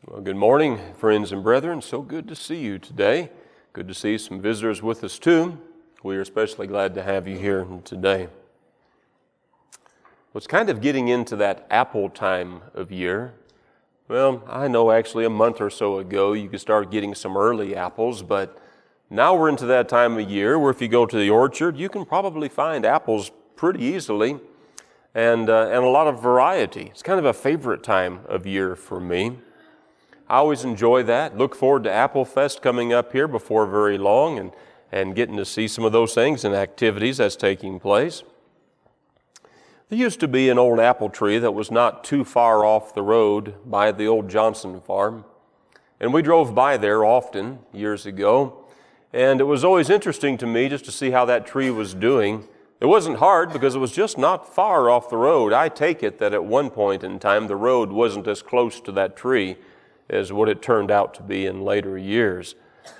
Well, good morning, friends and brethren. So good to see you today. Good to see some visitors with us too. We are especially glad to have you here today. Well, it's kind of getting into that apple time of year. Well, I know actually a month or so ago you could start getting some early apples, but now we're into that time of year where if you go to the orchard, you can probably find apples pretty easily and a lot of variety. It's kind of a favorite time of year for me. I always enjoy that. Look forward to Apple Fest coming up here before very long and getting to see some of those things and activities that's taking place. There used to be an old apple tree that was not too far off the road by the old Johnson farm. And we drove by there often years ago. And it was always interesting to me just to see how that tree was doing. It wasn't hard because it was just not far off the road. I take it that at one point in time the road wasn't as close to that tree as what it turned out to be in later years.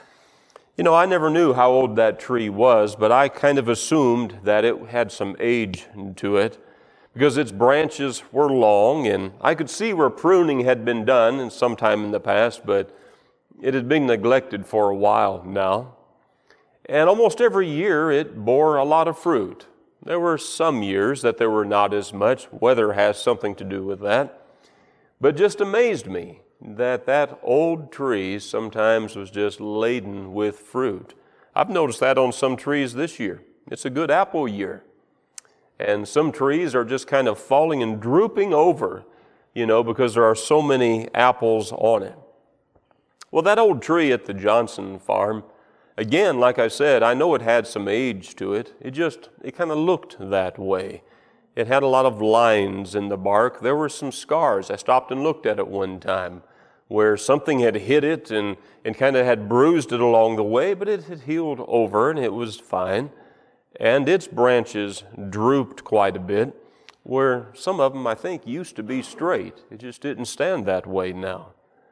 You know, I never knew how old that tree was, but I kind of assumed that it had some age to it because its branches were long, and I could see where pruning had been done sometime in the past, but it had been neglected for a while now. And almost every year it bore a lot of fruit. There were some years that there were not as much. Weather has something to do with that. But it just amazed me that old tree sometimes was just laden with fruit. I've noticed that on some trees this year. It's a good apple year. And some trees are just kind of falling and drooping over, because there are so many apples on it. Well, that old tree at the Johnson farm, again, like I said, I know it had some age to it. It kind of looked that way. It had a lot of lines in the bark. There were some scars. I stopped and looked at it one time where something had hit it and kind of had bruised it along the way, but it had healed over and it was fine. And its branches drooped quite a bit, where some of them, I think, used to be straight. It just didn't stand that way now.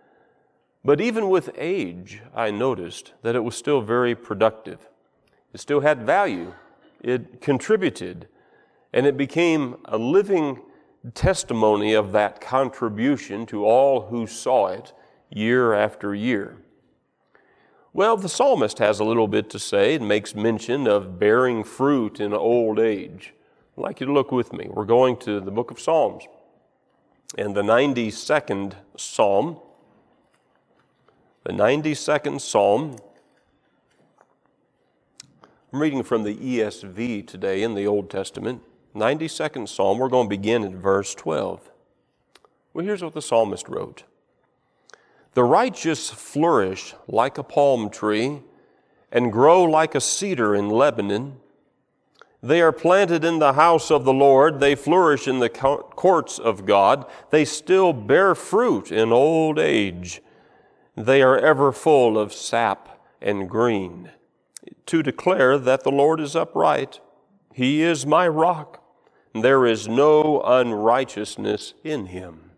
But even with age, I noticed that it was still very productive. It still had value. It contributed. And it became a living testimony of that contribution to all who saw it year after year. Well, the psalmist has a little bit to say and makes mention of bearing fruit in old age. I'd like you to look with me. We're going to the book of Psalms and the 92nd Psalm. The 92nd Psalm. I'm reading from the ESV today in the Old Testament. 92nd Psalm, we're going to begin at verse 12. Well, here's what the psalmist wrote. The righteous flourish like a palm tree and grow like a cedar in Lebanon. They are planted in the house of the Lord. They flourish in the courts of God. They still bear fruit in old age. They are ever full of sap and green, to declare that the Lord is upright. He is my rock. There is no unrighteousness in him.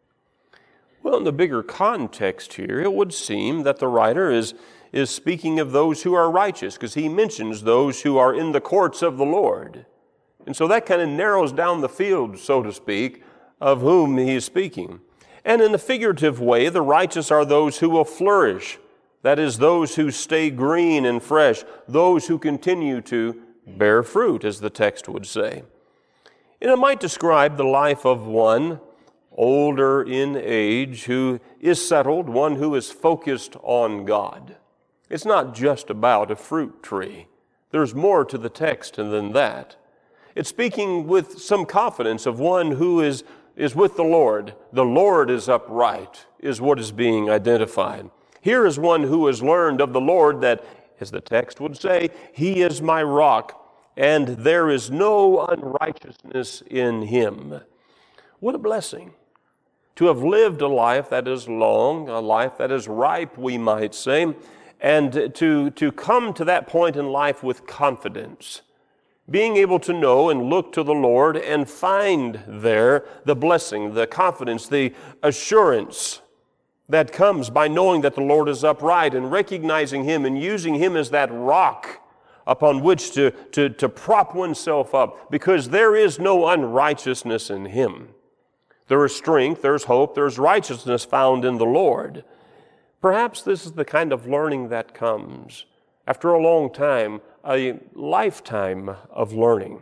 Well, in the bigger context here, it would seem that the writer is speaking of those who are righteous, because he mentions those who are in the courts of the Lord. And so that kind of narrows down the field, so to speak, of whom he is speaking. And in a figurative way, the righteous are those who will flourish. That is, those who stay green and fresh, those who continue to bear fruit, as the text would say. And it might describe the life of one older in age who is settled, one who is focused on God. It's not just about a fruit tree. There's more to the text than that. It's speaking with some confidence of one who is with the Lord. The Lord is upright, is what is being identified. Here is one who has learned of the Lord that, as the text would say, He is my rock, and there is no unrighteousness in him. What a blessing to have lived a life that is long, a life that is ripe, we might say, and to come to that point in life with confidence, being able to know and look to the Lord and find there the blessing, the confidence, the assurance that comes by knowing that the Lord is upright and recognizing Him and using Him as that rock upon which to prop oneself up, because there is no unrighteousness in Him. There is strength, there's hope, there's righteousness found in the Lord. Perhaps this is the kind of learning that comes after a long time, a lifetime of learning.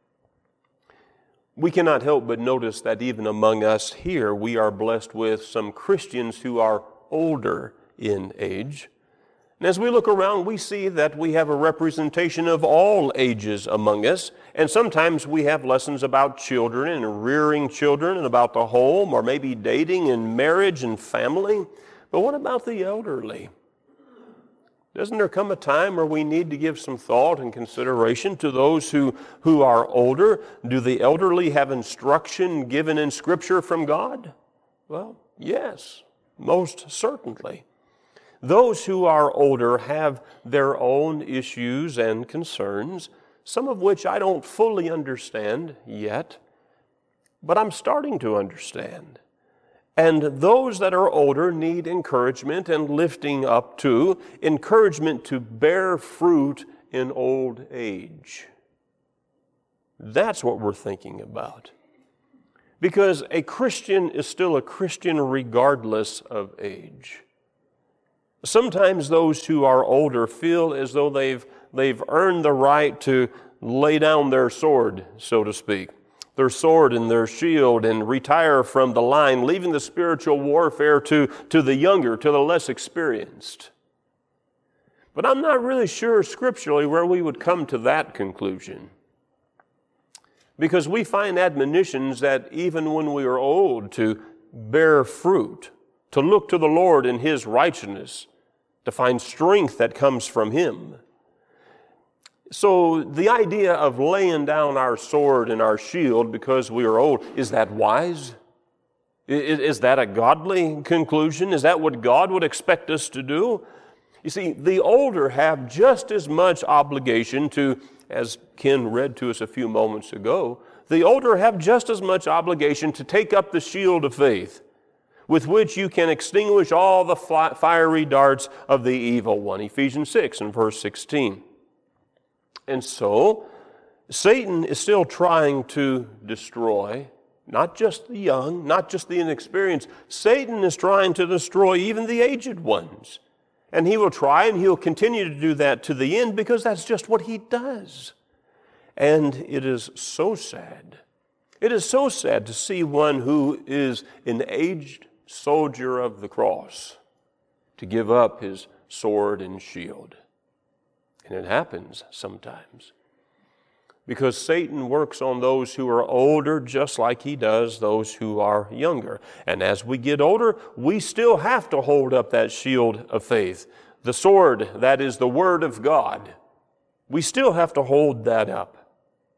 We cannot help but notice that even among us here, we are blessed with some Christians who are older in age. And as we look around, we see that we have a representation of all ages among us. And sometimes we have lessons about children and rearing children and about the home, or maybe dating and marriage and family. But what about the elderly? Doesn't there come a time where we need to give some thought and consideration to those who are older? Do the elderly have instruction given in Scripture from God? Well, yes, most certainly. Those who are older have their own issues and concerns, some of which I don't fully understand yet, but I'm starting to understand. And those that are older need encouragement and lifting up too, encouragement to bear fruit in old age. That's what we're thinking about. Because a Christian is still a Christian regardless of age. Sometimes those who are older feel as though they've earned the right to lay down their sword, so to speak, their sword and their shield, and retire from the line, leaving the spiritual warfare to the younger, to the less experienced. But I'm not really sure scripturally where we would come to that conclusion. Because we find admonitions that even when we are old, to bear fruit, to look to the Lord in His righteousness, to find strength that comes from Him. So the idea of laying down our sword and our shield because we are old, is that wise? Is that a godly conclusion? Is that what God would expect us to do? You see, the older have just as much obligation to, as Ken read to us a few moments ago, the older have just as much obligation to take up the shield of faith, with which you can extinguish all the fiery darts of the evil one. Ephesians 6 and verse 16. And so, Satan is still trying to destroy not just the young, not just the inexperienced. Satan is trying to destroy even the aged ones. And he will try, and he'll continue to do that to the end, because that's just what he does. And it is so sad. It is so sad to see one who is an aged soldier of the cross to give up his sword and shield. And it happens sometimes. Because Satan works on those who are older just like he does those who are younger. And as we get older, we still have to hold up that shield of faith. The sword, that is the Word of God. We still have to hold that up.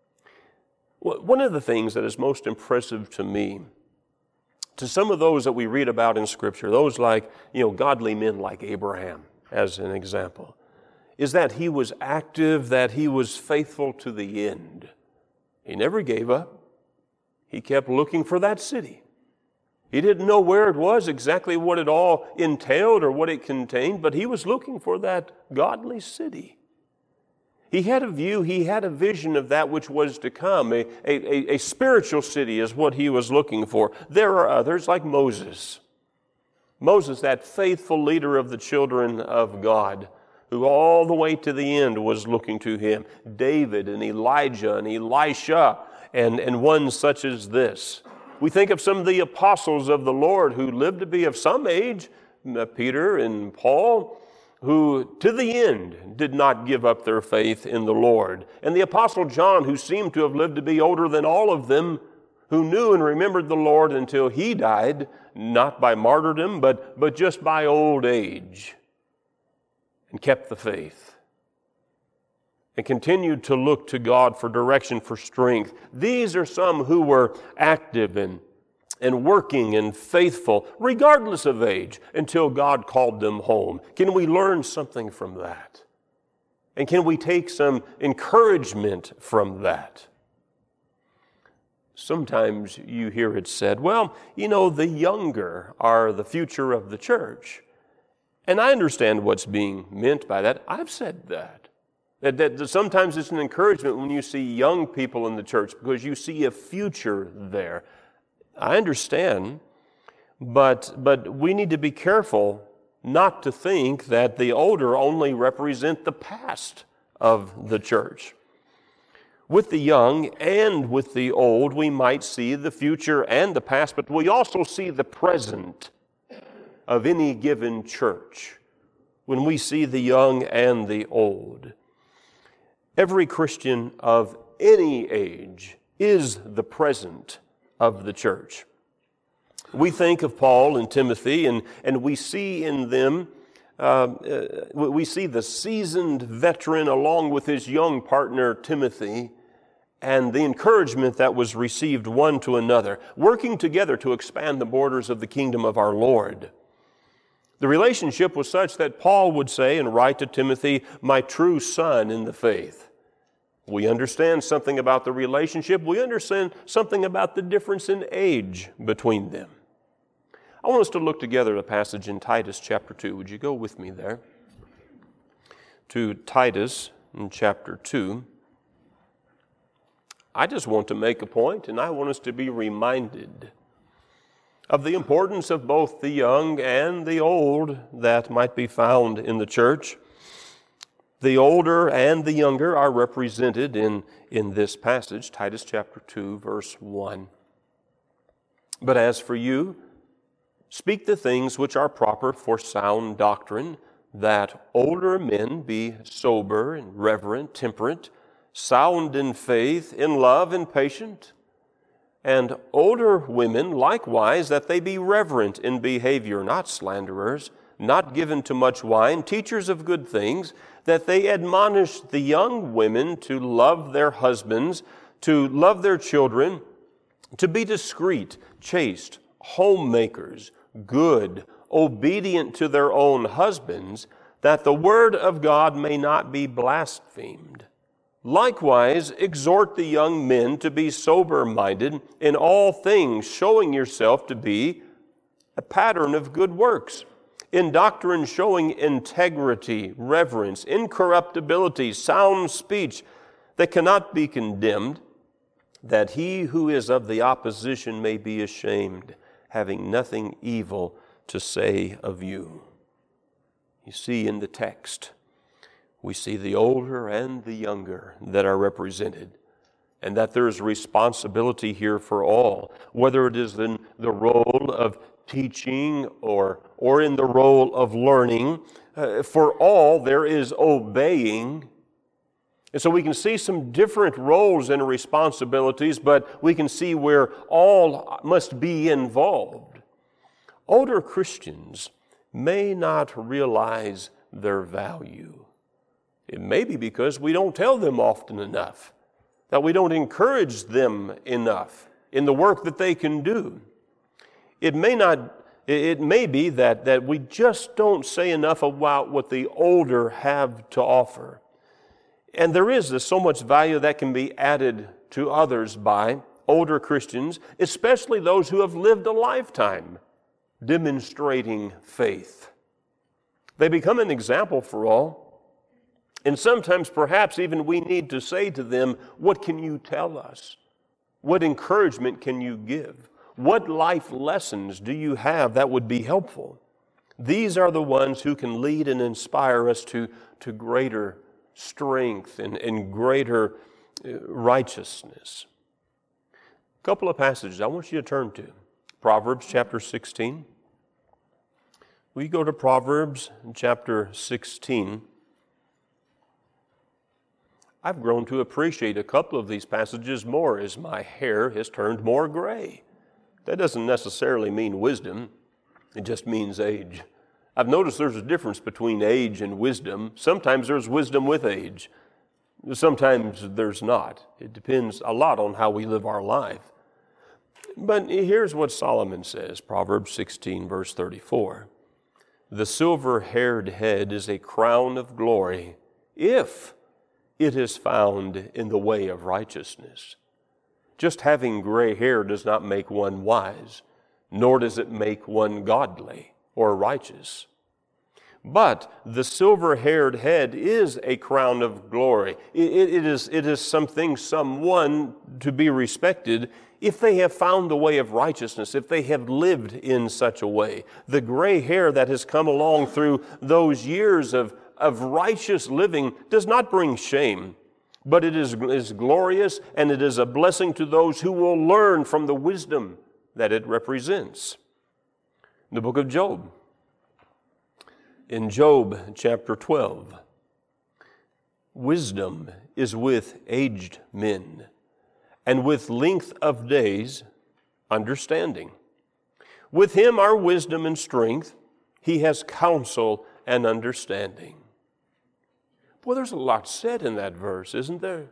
One of the things that is most impressive to me, to some of those that we read about in Scripture, those like, godly men like Abraham, as an example, is that he was active, that he was faithful to the end. He never gave up. He kept looking for that city. He didn't know where it was, exactly what it all entailed or what it contained, but he was looking for that godly city. He had a view, he had a vision of that which was to come. A spiritual city is what he was looking for. There are others like Moses. Moses, that faithful leader of the children of God, who all the way to the end was looking to him. David and Elijah and Elisha and one such as this. We think of some of the apostles of the Lord who lived to be of some age, Peter and Paul, who to the end did not give up their faith in the Lord. And the apostle John, who seemed to have lived to be older than all of them, who knew and remembered the Lord until he died, not by martyrdom, but just by old age, and kept the faith, and continued to look to God for direction, for strength. These are some who were active and working and faithful, regardless of age, until God called them home. Can we learn something from that? And can we take some encouragement from that? Sometimes you hear it said, well, the younger are the future of the church. And I understand what's being meant by that. I've said that. That sometimes it's an encouragement when you see young people in the church because you see a future there. I understand, but we need to be careful not to think that the older only represent the past of the church. With the young and with the old, we might see the future and the past, but we also see the present of any given church when we see the young and the old. Every Christian of any age is the present of the church. We think of Paul and Timothy, and we see in them, we see the seasoned veteran along with his young partner Timothy, and the encouragement that was received one to another, working together to expand the borders of the kingdom of our Lord. The relationship was such that Paul would say and write to Timothy, "My true son in the faith." We understand something about the relationship. We understand something about the difference in age between them. I want us to look together at a passage in Titus chapter 2. Would you go with me there? To Titus in chapter 2. I just want to make a point, and I want us to be reminded of the importance of both the young and the old that might be found in the church. The older and the younger are represented in this passage, Titus chapter 2, verse 1. "But as for you, speak the things which are proper for sound doctrine, that older men be sober and reverent, temperate, sound in faith, in love, and patient. And older women likewise, that they be reverent in behavior, not slanderers, not given to much wine, teachers of good things, that they admonish the young women to love their husbands, to love their children, to be discreet, chaste, homemakers, good, obedient to their own husbands, that the word of God may not be blasphemed. Likewise, exhort the young men to be sober-minded in all things, showing yourself to be a pattern of good works. In doctrine showing integrity, reverence, incorruptibility, sound speech that cannot be condemned, that he who is of the opposition may be ashamed, having nothing evil to say of you." You see in the text, we see the older and the younger that are represented, and that there is responsibility here for all, whether it is in the role of teaching or in the role of learning. For all, there is obeying. And so we can see some different roles and responsibilities, but we can see where all must be involved. Older Christians may not realize their value. It may be because we don't tell them often enough, that we don't encourage them enough in the work that they can do. It may be that we just don't say enough about what the older have to offer. And there is so much value that can be added to others by older Christians, especially those who have lived a lifetime demonstrating faith. They become an example for all. And sometimes perhaps even we need to say to them, "What can you tell us? What encouragement can you give? What life lessons do you have that would be helpful?" These are the ones who can lead and inspire us to greater strength and greater righteousness. A couple of passages I want you to turn to. Proverbs chapter 16. We go to Proverbs chapter 16. I've grown to appreciate a couple of these passages more as my hair has turned more gray. That doesn't necessarily mean wisdom. It just means age. I've noticed there's a difference between age and wisdom. Sometimes there's wisdom with age. Sometimes there's not. It depends a lot on how we live our life. But here's what Solomon says, Proverbs 16, verse 34. "The silver-haired head is a crown of glory, if it is found in the way of righteousness." Just having gray hair does not make one wise, nor does it make one godly or righteous. But the silver-haired head is a crown of glory. It is something, someone to be respected if they have found the way of righteousness, if they have lived in such a way. The gray hair that has come along through those years of righteous living does not bring shame, but it is glorious, and it is a blessing to those who will learn from the wisdom that it represents. The book of Job. In Job chapter 12, wisdom is with aged men, and with length of days, understanding. With him are wisdom and strength. He has counsel and understanding. Boy, there's a lot said in that verse, isn't there?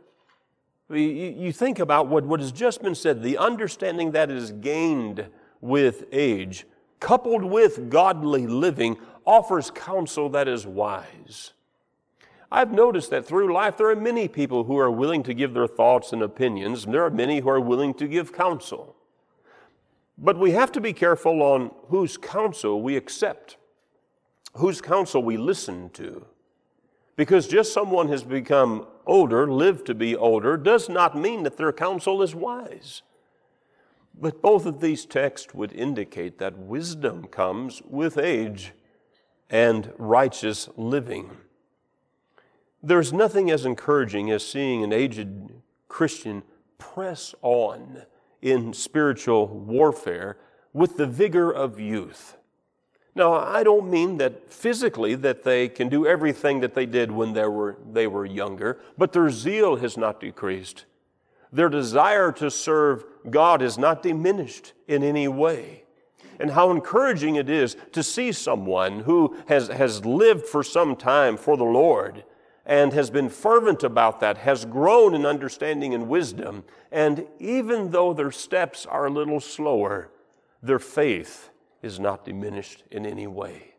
You think about what has just been said, the understanding that is gained with age, coupled with godly living, offers counsel that is wise. I've noticed that through life there are many people who are willing to give their thoughts and opinions, and there are many who are willing to give counsel. But we have to be careful on whose counsel we accept, whose counsel we listen to. Because just someone has become older, lived to be older, does not mean that their counsel is wise. But both of these texts would indicate that wisdom comes with age and righteous living. There's nothing as encouraging as seeing an aged Christian press on in spiritual warfare with the vigor of youth. Now, I don't mean that physically that they can do everything that they did when they were younger, but their zeal has not decreased. Their desire to serve God is not diminished in any way. And how encouraging it is to see someone who has lived for some time for the Lord and has been fervent about that, has grown in understanding and wisdom, and even though their steps are a little slower, their faith is not diminished in any way.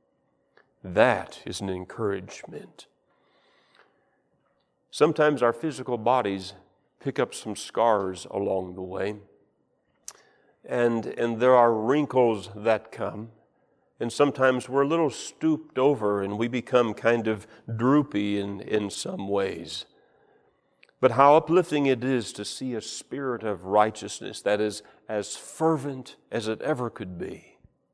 That is an encouragement. Sometimes our physical bodies pick up some scars along the way, and there are wrinkles that come, and sometimes we're a little stooped over and we become kind of droopy in some ways. But how uplifting it is to see a spirit of righteousness that is as fervent as it ever could be.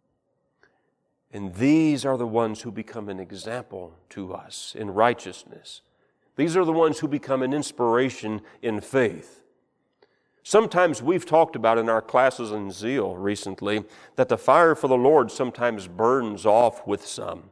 And these are the ones who become an example to us in righteousness. These are the ones who become an inspiration in faith. Sometimes we've talked about in our classes in zeal recently that the fire for the Lord sometimes burns off with some.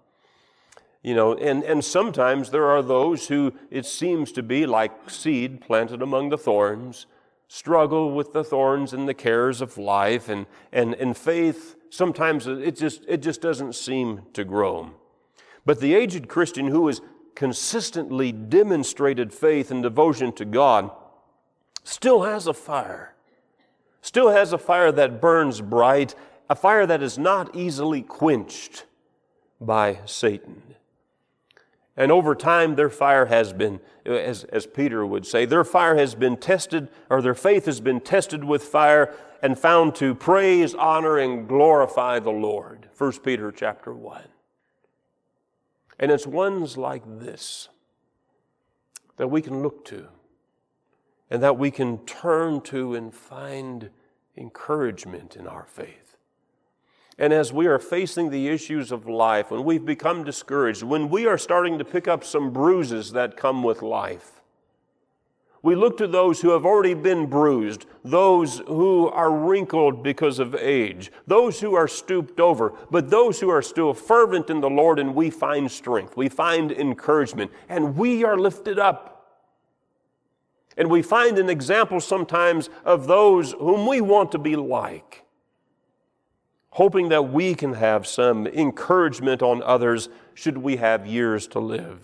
And sometimes there are those who, it seems to be like seed planted among the thorns, struggle with the thorns and the cares of life, and faith, sometimes it just doesn't seem to grow. But the aged Christian who has consistently demonstrated faith and devotion to God still has a fire that burns bright, a fire that is not easily quenched by Satan. And over time, their fire has been, as Peter would say, their fire has been tested, or their faith has been tested with fire and found to praise, honor, and glorify the Lord. 1 Peter chapter 1. And it's ones like this that we can look to and that we can turn to and find encouragement in our faith. And as we are facing the issues of life, when we've become discouraged, when we are starting to pick up some bruises that come with life, we look to those who have already been bruised, those who are wrinkled because of age, those who are stooped over, but those who are still fervent in the Lord, and we find strength, we find encouragement, and we are lifted up. And we find an example sometimes of those whom we want to be like, hoping that we can have some encouragement on others should we have years to live.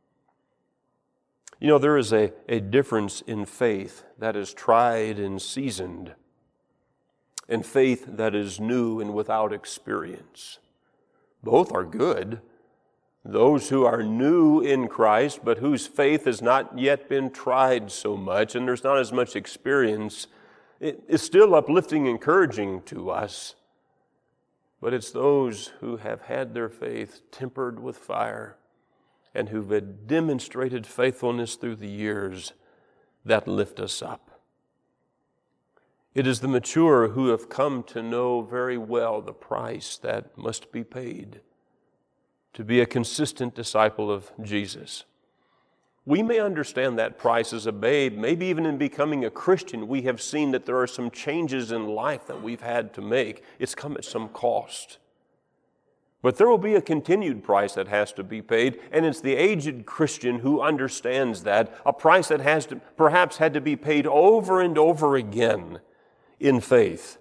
There is a difference in faith that is tried and seasoned, and faith that is new and without experience. Both are good. Those who are new in Christ, but whose faith has not yet been tried so much, and there's not as much experience, it is still uplifting, encouraging to us. But it's those who have had their faith tempered with fire and who've demonstrated faithfulness through the years that lift us up. It is the mature who have come to know very well the price that must be paid to be a consistent disciple of Jesus. We may understand that price as a babe. Maybe even in becoming a Christian, we have seen that there are some changes in life that we've had to make. It's come at some cost. But there will be a continued price that has to be paid, and it's the aged Christian who understands that, a price that has to perhaps had to be paid over and over again in faith.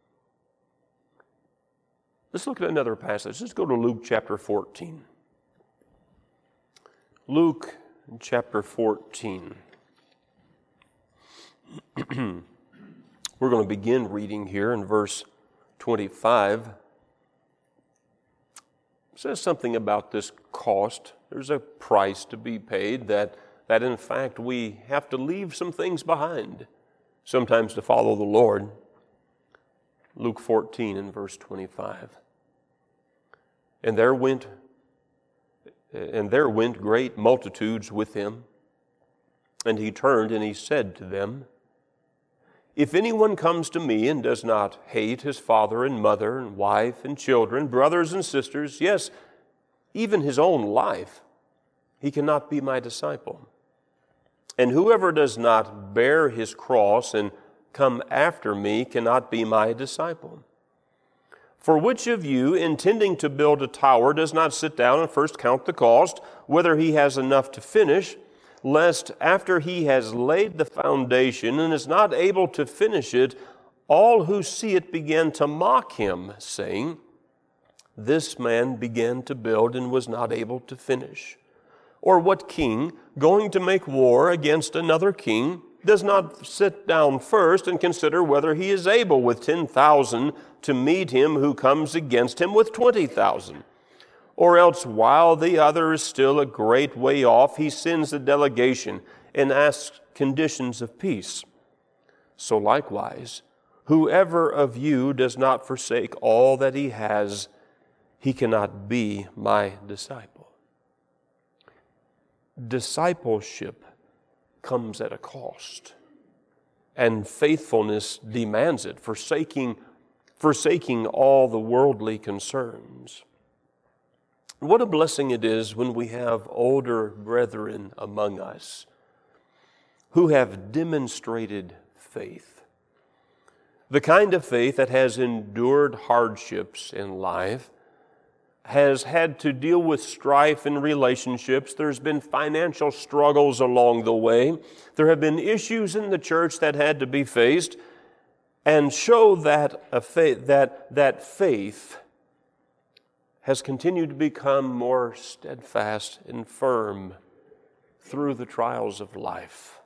Let's look at another passage. Let's go to Luke chapter 14. Luke chapter 14. We're going to begin reading here in verse 25. It says something about this cost. There's a price to be paid that in fact we have to leave some things behind, sometimes to follow the Lord. Luke 14 and verse 25. And there went great multitudes with him, and he turned and he said to them, If anyone comes to me and does not hate his father and mother and wife and children, brothers and sisters, yes, even his own life, he cannot be my disciple. And whoever does not bear his cross and come after me cannot be my disciple. For which of you, intending to build a tower, does not sit down and first count the cost, whether he has enough to finish, lest after he has laid the foundation and is not able to finish it, all who see it begin to mock him, saying, This man began to build and was not able to finish. Or what king, going to make war against another king, does not sit down first and consider whether he is able with 10,000 to meet him who comes against him with 20,000? Or else, while the other is still a great way off, he sends a delegation and asks conditions of peace. So likewise, whoever of you does not forsake all that he has, he cannot be my disciple. Discipleship comes at a cost, and faithfulness demands it, forsaking all the worldly concerns. What a blessing it is when we have older brethren among us who have demonstrated faith. The kind of faith that has endured hardships in life, has had to deal with strife in relationships. There's been financial struggles along the way. There have been issues in the church that had to be faced, and show that faith has continued to become more steadfast and firm through the trials of life.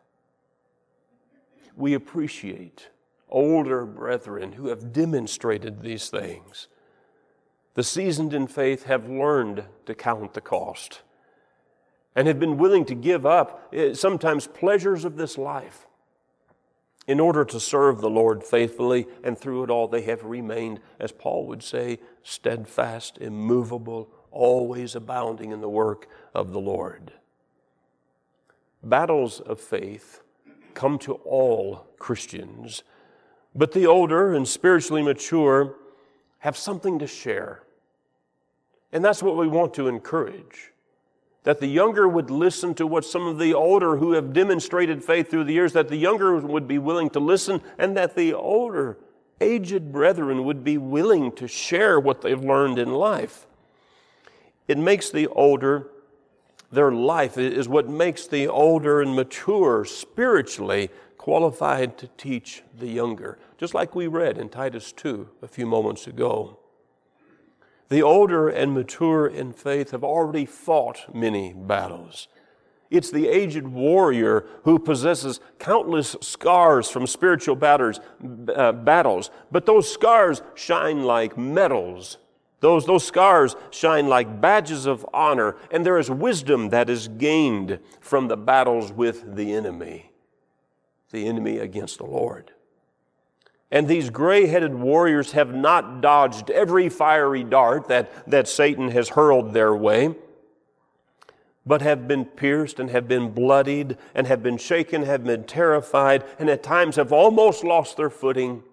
We appreciate older brethren who have demonstrated these things. The seasoned in faith have learned to count the cost and have been willing to give up sometimes pleasures of this life in order to serve the Lord faithfully, and through it all they have remained, as Paul would say, steadfast, immovable, always abounding in the work of the Lord. Battles of faith come to all Christians, but the older and spiritually mature have something to share. And that's what we want to encourage, that the younger would listen to what some of the older who have demonstrated faith through the years, that the younger would be willing to listen, and that the older, aged brethren would be willing to share what they've learned in life. It makes the older, their life is what makes the older and mature spiritually qualified to teach the younger, just like we read in Titus 2 a few moments ago. The older and mature in faith have already fought many battles. It's the aged warrior who possesses countless scars from spiritual battles, but those scars shine like medals. Those scars shine like badges of honor, and there is wisdom that is gained from the battles with the enemy against the Lord. And these gray-headed warriors have not dodged every fiery dart that Satan has hurled their way, but have been pierced and have been bloodied and have been shaken, have been terrified, and at times have almost lost their footing,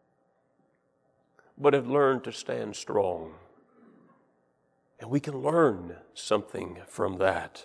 but have learned to stand strong. And we can learn something from that.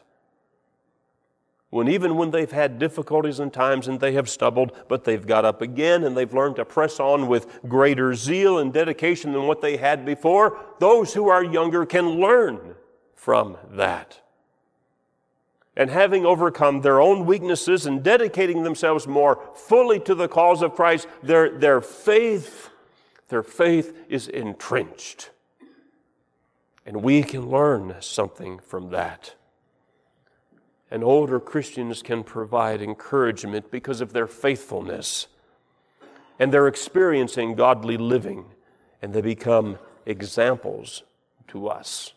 Even when they've had difficulties and times and they have stumbled, but they've got up again and they've learned to press on with greater zeal and dedication than what they had before, those who are younger can learn from that. And having overcome their own weaknesses and dedicating themselves more fully to the cause of Christ, their faith is entrenched. And we can learn something from that. And older Christians can provide encouragement because of their faithfulness and their experience in godly living, and they become examples to us.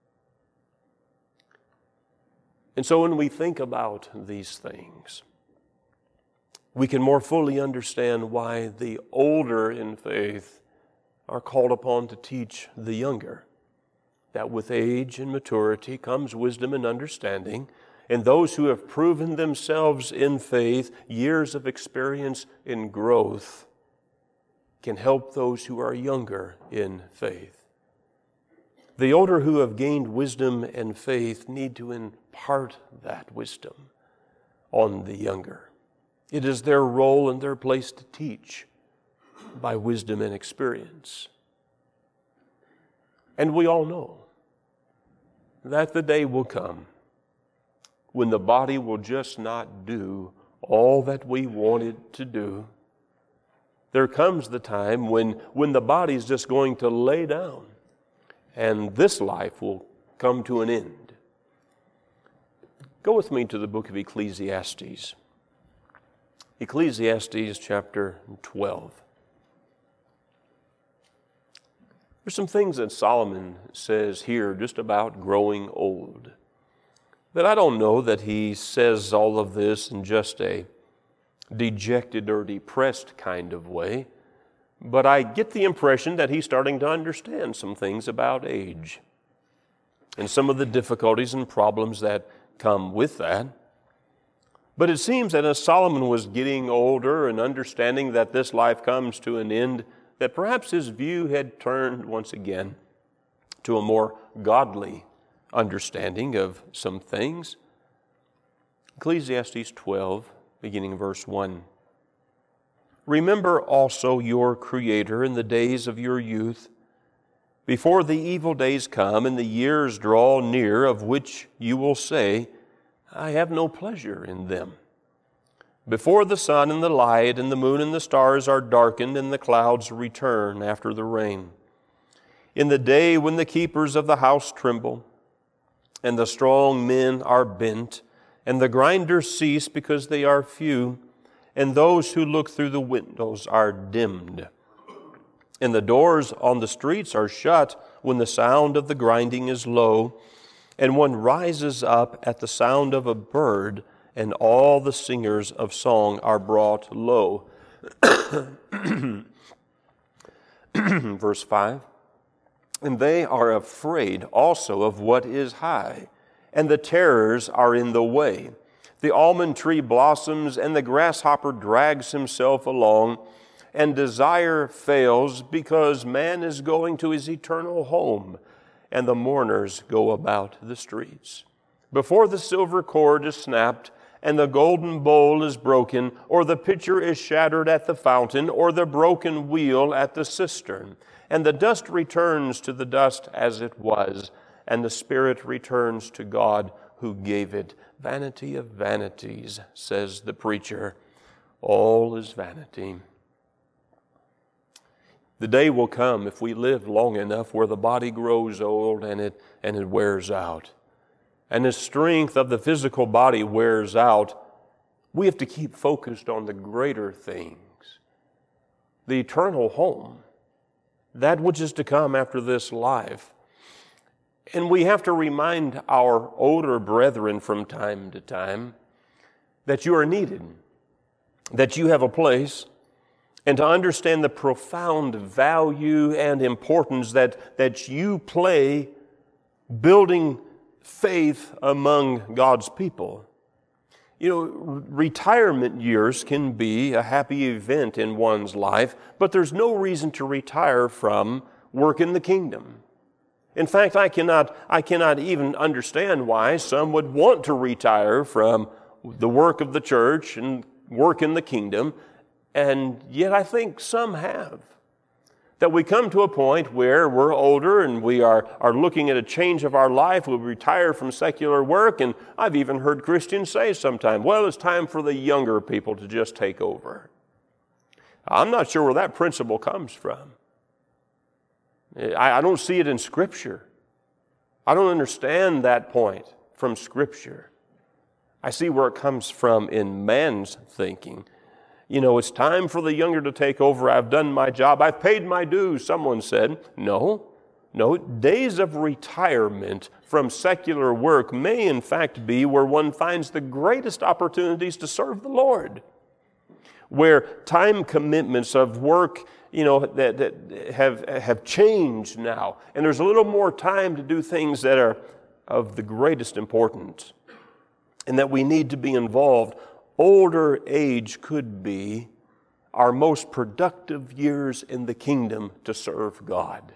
And so when we think about these things, we can more fully understand why the older in faith are called upon to teach the younger, that with age and maturity comes wisdom and understanding, and those who have proven themselves in faith, years of experience in growth, can help those who are younger in faith. The older who have gained wisdom and faith need to impart that wisdom on the younger. It is their role and their place to teach by wisdom and experience. And we all know that the day will come when the body will just not do all that we want it to do. There comes the time when the body's just going to lay down and this life will come to an end. Go with me to the book of Ecclesiastes. Ecclesiastes chapter 12. There's some things that Solomon says here just about growing old. That I don't know that he says all of this in just a dejected or depressed kind of way, but I get the impression that he's starting to understand some things about age and some of the difficulties and problems that come with that. But it seems that as Solomon was getting older and understanding that this life comes to an end, that perhaps his view had turned once again to a more godly understanding of some things. Ecclesiastes 12, beginning verse 1. Remember also your Creator in the days of your youth, before the evil days come and the years draw near, of which you will say, I have no pleasure in them. Before the sun and the light and the moon and the stars are darkened and the clouds return after the rain. In the day when the keepers of the house tremble, and the strong men are bent, and the grinders cease because they are few, and those who look through the windows are dimmed. And the doors on the streets are shut when the sound of the grinding is low, and one rises up at the sound of a bird, and all the singers of song are brought low. Verse 5. And they are afraid also of what is high, and the terrors are in the way. The almond tree blossoms, and the grasshopper drags himself along, and desire fails because man is going to his eternal home, and the mourners go about the streets. Before the silver cord is snapped, and the golden bowl is broken, or the pitcher is shattered at the fountain, or the broken wheel at the cistern. And the dust returns to the dust as it was, and the spirit returns to God who gave it. Vanity of vanities, says the preacher. All is vanity. The day will come, if we live long enough, where the body grows old and it wears out. And the strength of the physical body wears out. We have to keep focused on the greater things. The eternal home. That which is to come after this life. And we have to remind our older brethren from time to time that you are needed, that you have a place, and to understand the profound value and importance that you play building faith among God's people. You know, retirement years can be a happy event in one's life, but there's no reason to retire from work in the kingdom. In fact, I cannot even understand why some would want to retire from the work of the church and work in the kingdom, and yet I think some have. That we come to a point where we're older and we are looking at a change of our life, we retire from secular work, and I've even heard Christians say sometimes, well, it's time for the younger people to just take over. I'm not sure where that principle comes from. I don't see it in Scripture. I don't understand that point from Scripture. I see where it comes from in man's thinking. You know, it's time for the younger to take over. I've done my job. I've paid my dues, someone said. No. Days of retirement from secular work may in fact be where one finds the greatest opportunities to serve the Lord. Where time commitments of work, you know, that have changed now. And there's a little more time to do things that are of the greatest importance. And that we need to be involved. Older age could be our most productive years in the kingdom to serve God.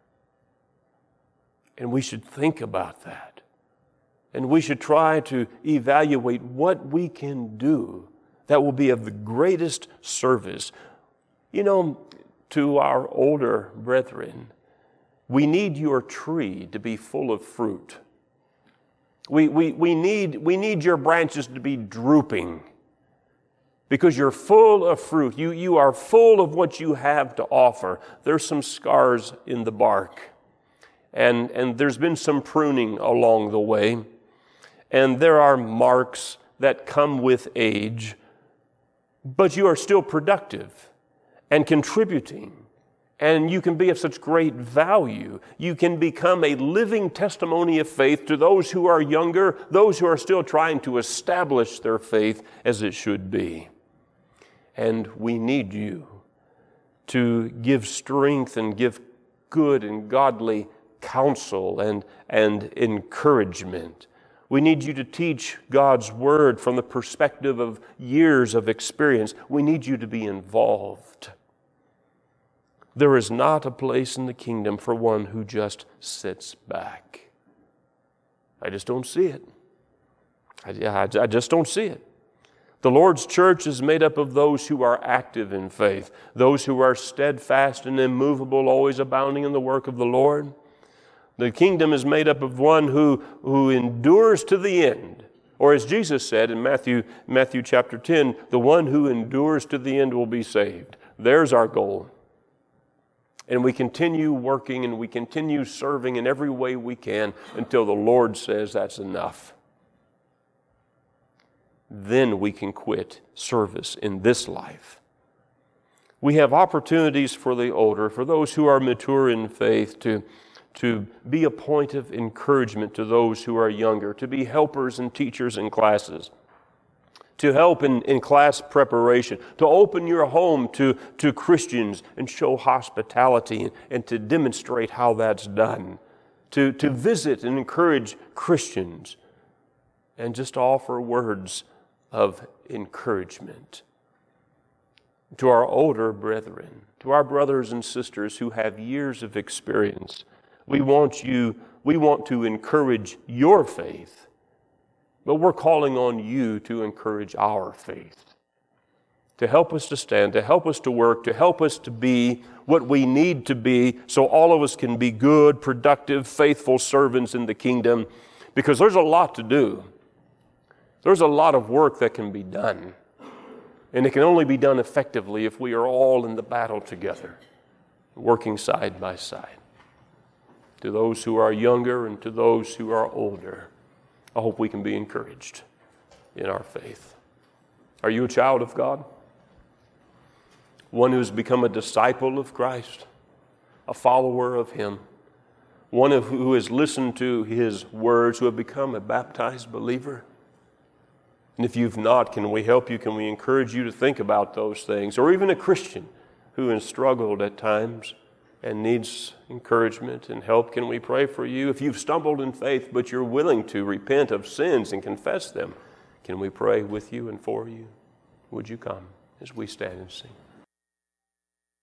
And we should think about that. And we should try to evaluate what we can do that will be of the greatest service. You know, to our older brethren, we need your tree to be full of fruit. We need your branches to be drooping because you're full of fruit. You are full of what you have to offer. There's some scars in the bark, and there's been some pruning along the way, and there are marks that come with age, but you are still productive and contributing. And you can be of such great value. You can become a living testimony of faith to those who are younger, those who are still trying to establish their faith as it should be. And we need you to give strength and give good and godly counsel and encouragement. We need you to teach God's Word from the perspective of years of experience. We need you to be involved. There is not a place in the kingdom for one who just sits back. I just don't see it. I just don't see it. The Lord's church is made up of those who are active in faith, those who are steadfast and immovable, always abounding in the work of the Lord. The kingdom is made up of one who endures to the end. Or as Jesus said in Matthew chapter 10, the one who endures to the end will be saved. There's our goal. And we continue working and we continue serving in every way we can until the Lord says that's enough. Then we can quit service in this life. We have opportunities for the older, for those who are mature in faith, to be a point of encouragement to those who are younger, to be helpers and teachers in classes, to help in class preparation, to open your home to Christians and show hospitality and to demonstrate how that's done, to visit and encourage Christians, and just offer words of encouragement. To our older brethren, to our brothers and sisters who have years of experience, we want to encourage your faith. But we're calling on you to encourage our faith, to help us to stand, to help us to work, to help us to be what we need to be so all of us can be good, productive, faithful servants in the kingdom, because there's a lot to do. There's a lot of work that can be done, and it can only be done effectively if we are all in the battle together, working side by side. To those who are younger and to those who are older, I hope we can be encouraged in our faith. Are you a child of God? One who's become a disciple of Christ, a follower of Him, one who has listened to His words, who have become a baptized believer? And if you've not, can we help you? Can we encourage you to think about those things? Or even a Christian who has struggled at times, and needs encouragement and help, can we pray for you? If you've stumbled in faith but you're willing to repent of sins and confess them, can we pray with you and for you? Would you come as we stand and sing?